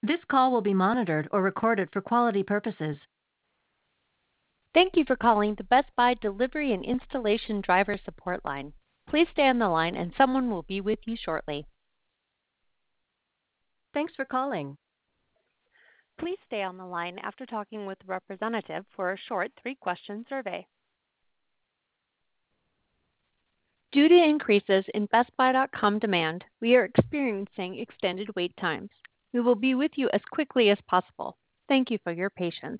This call will be monitored or recorded for quality purposes. Thank you for calling the Best Buy Delivery and Installation Driver Support Line. Please stay on the line and someone will be with you shortly. Thanks for calling. Please stay on the line after talking with a representative for a short 3-question survey. Due to increases in BestBuy.com demand, we are experiencing extended wait times. We will be with you as quickly as possible. Thank you for your patience.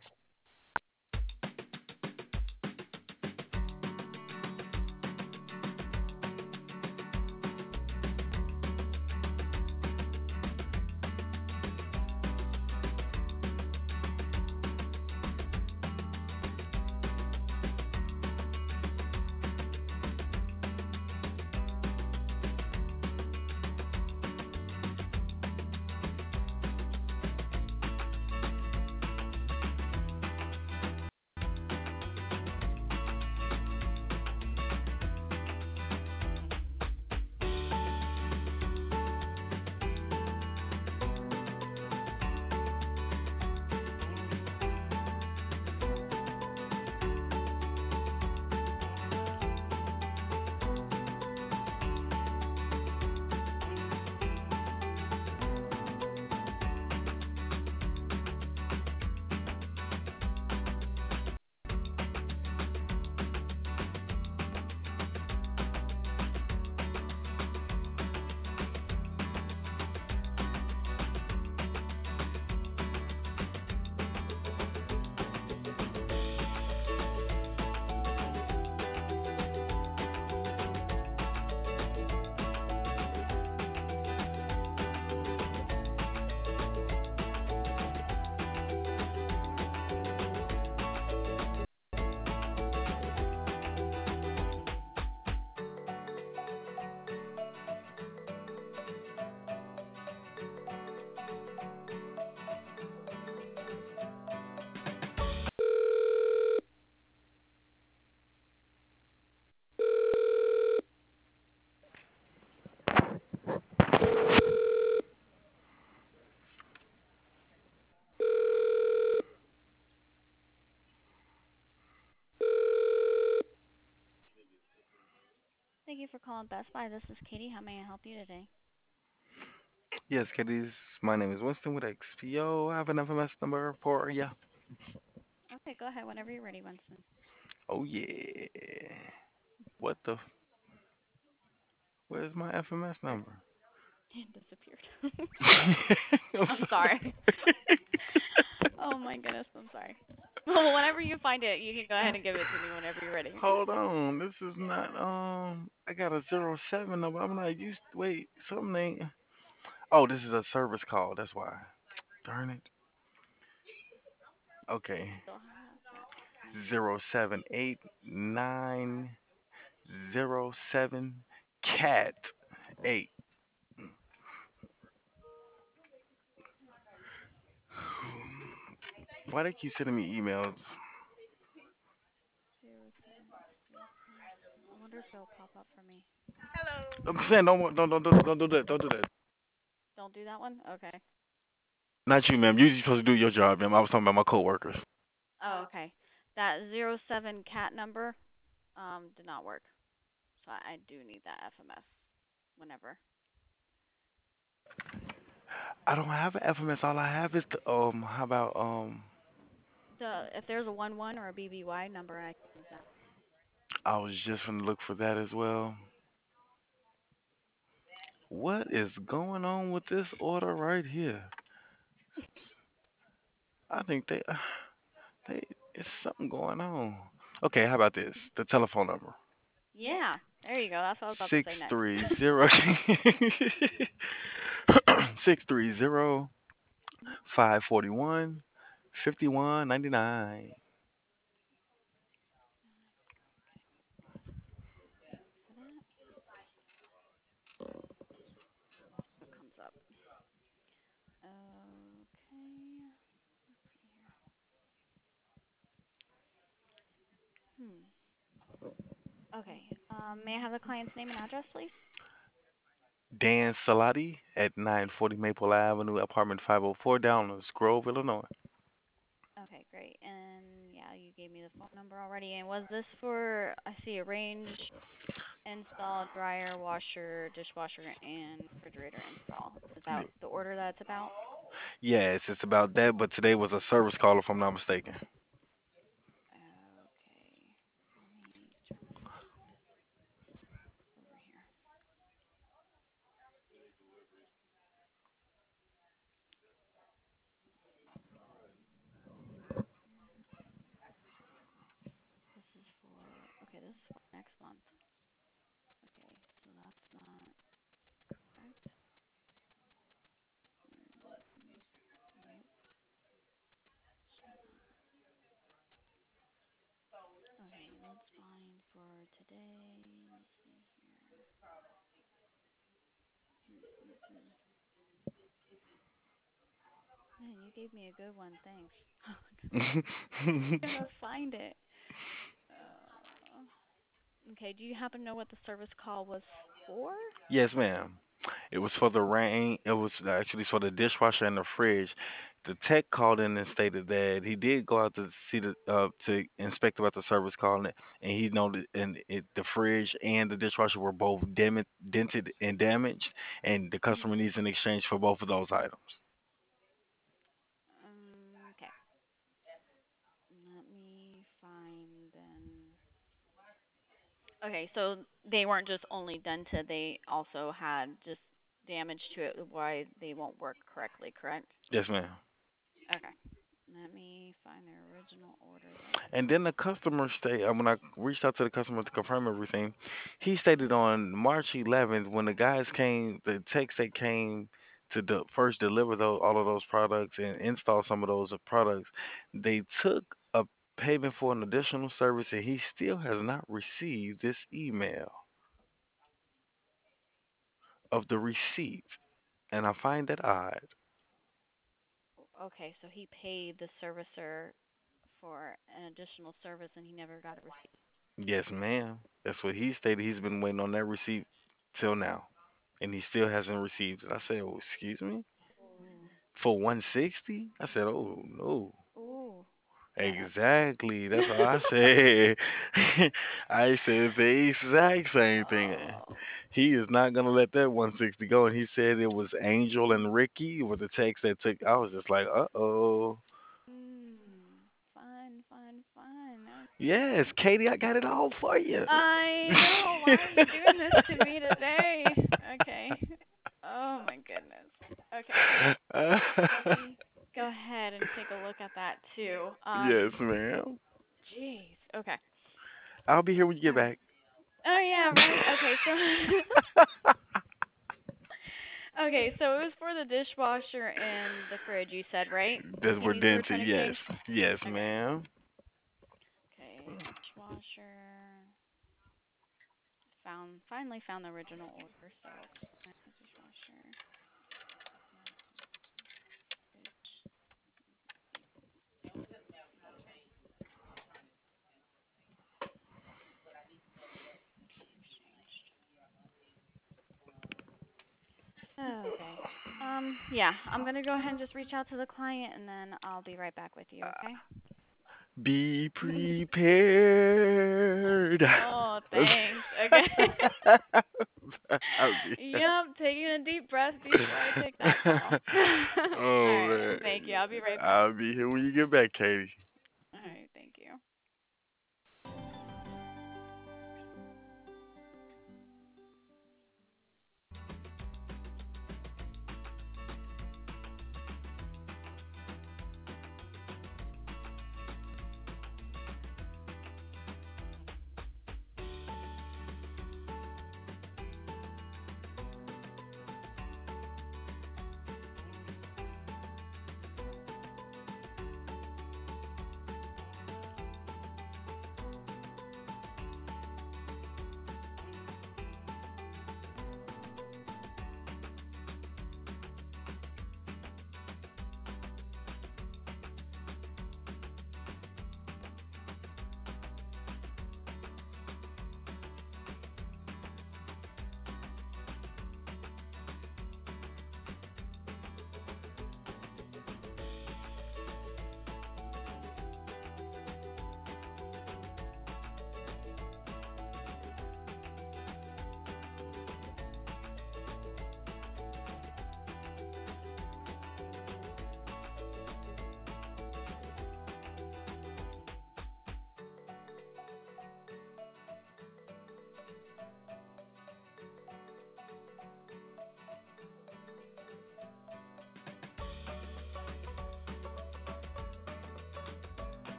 Thank you for calling Best Buy. This is Katie. How may I help you today? Yes, Kitties. My name is Winston with XPO. I have an FMS number for ya. Okay, go ahead whenever you're ready, Winston. Oh yeah. What the? Where's my FMS number? It disappeared. I'm I'm sorry. sorry. Oh my goodness, I'm sorry. Well, whenever you find it, you can go ahead and give it to me whenever you're ready. Hold on. This is not. I got a 07 number. I'm not used. Wait. Something ain't. Oh, this is a service call. That's why. Darn it. Okay. Still have that number. 0789007 cat 8. Why they keep sending me emails? 078. I wonder if it'll pop up for me. I'm saying don't do that. Don't do that. Don't do that one? Okay. Not you, ma'am. You're supposed to do your job, ma'am. I was talking about my coworkers. Oh, okay. That 07 cat number did not work. So I do need that FMS whenever. I don't have an FMS. All I have is the How about If there's a 11 or a BBY number, I can use that. I was just gonna look for that as well. What is going on with this order right here? I think they it's something going on. Okay, how about this? The telephone number. Yeah, there you go. That's what I was about to Six say next. three zero 630 541 5199. For that, what comes up? Okay. Let's see here. Hmm. Okay. May I have the client's name and address, please? Dan Salati at 940 Maple Avenue, apartment 504, Downlands Grove, Illinois. Okay, great. And yeah, you gave me the phone number already. And was this for, I see, arrange, install, dryer, washer, dishwasher, and refrigerator install? Is that the order that's about? Yes, it's about that, but today was a service call if I'm not mistaken. Okay. Let me turn this over here. This is for, okay, this is for next month. Okay, so that's not correct. Nope. Okay, that's fine for today. Let's see here. Mm-mm-mm. Man, you gave me a good one. Thanks. Gotta find it. Okay, do you happen to know what the service call was for? Yes, ma'am. It was for the rain. It was actually for the dishwasher and the fridge. The tech called in and stated that he did go out to see the to inspect about the service call, and he noted the fridge and the dishwasher were both dented and damaged, and the customer Mhm. needs an exchange for both of those items. Okay. Let me find then. Okay, so they weren't just only dented, they also had just damage to it why they won't work correctly, correct? Yes, ma'am. Okay. Let me find their original order then. And then the customer when I reached out to the customer to confirm everything, he stated on March 11th when the guys came, the techs that came to first deliver all of those products and install some of those products, they took a payment for an additional service, and he still has not received this email of the receipt, and I find that odd. Okay, so he paid the servicer for an additional service and he never got a receipt. Yes, ma'am. That's what he stated. He's been waiting on that receipt till now, and he still hasn't received it. I said, "Oh, excuse me." Ooh. For 160? I said, "Oh no." Ooh. Yeah, that's Exactly. That's what I said. I said the exact same thing. oh. He is not gonna let that 160 go. And he said it was Angel and Ricky with the text that took. I was just like, uh-oh. Fun, fun, fun. Yes, Okay. Katie, I got it all for you. I know. Why are you doing this to me today? Okay. Oh my goodness. Okay. Let me go ahead and take a look at that too. Yes, ma'am. Jeez. Okay. I'll be here when you All get right. back. Oh yeah, right. Okay, so okay, so it was for the dishwasher and the fridge. You said right? That's He where needs a Denty. return Yes, exchange. yes, Okay. ma'am. Okay, dishwasher. Finally found the original order. So dishwasher, fridge, exchanged. Oh, okay. Yeah, I'm gonna go ahead and just reach out to the client, and then I'll be right back with you. Okay? Be prepared. Oh, thanks. Okay. I'll be, Yep, taking a deep breath before I take that call. All oh right. man, Thank you. I'll be right back. I'll be here when you get back, Katie. All right. Thank you.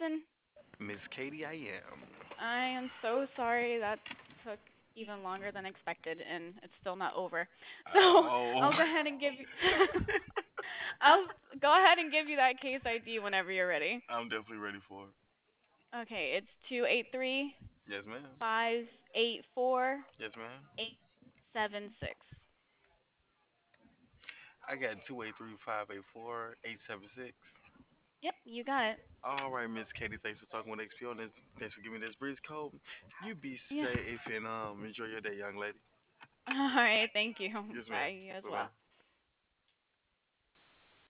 Justin? Miss Katie, I am. I am so sorry that took even longer than expected and it's still not over. So Oh, I'll go ahead and give you I'll go ahead and give you that case ID whenever you're ready. I'm definitely ready for it. Okay, it's 283 Yes, ma'am. 584 Yes, ma'am. 876. I got 283-584-876. Yep, you got it. All right, Miss Katie. Thanks for talking with XP on this. Thanks for giving me this breeze code. You be Yeah. safe and enjoy your day, young lady. All right, thank you. Yes, ma'am. Bye, you as Bye bye. well.